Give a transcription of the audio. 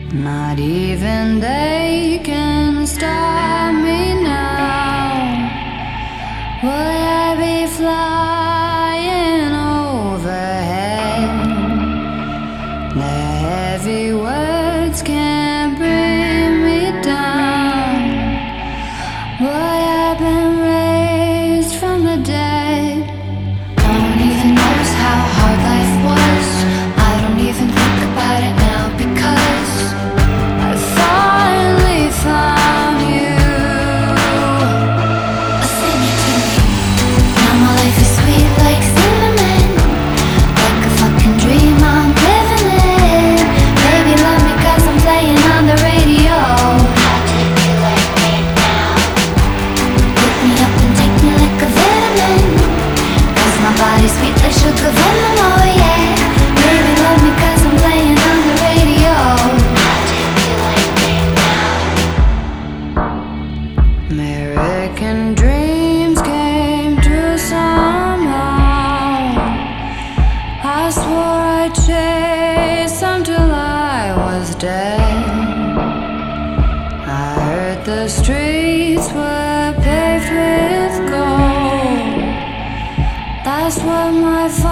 Not even they can stop me now. Would I be flying overhead? The heavy words can't bring me down. Would I been raised from the dead? No one even knows how hard life was. I don't even think about it now because I finally found you. Sing it to me. Now my life is sweet like cinnamon, like a fucking dream I'm living in. Baby love me 'cause I'm playing on the radio. How do you like me now? Pick me up and take me like a vitamin, 'cause my body's sweet like sugar venom, oh yeah. Baby love me 'cause I'm playing on the radio. How do you like me now? American dreams came true somehow. I swore I'd chase them till I was dead. I heard the streets were paved with gold. That's what my father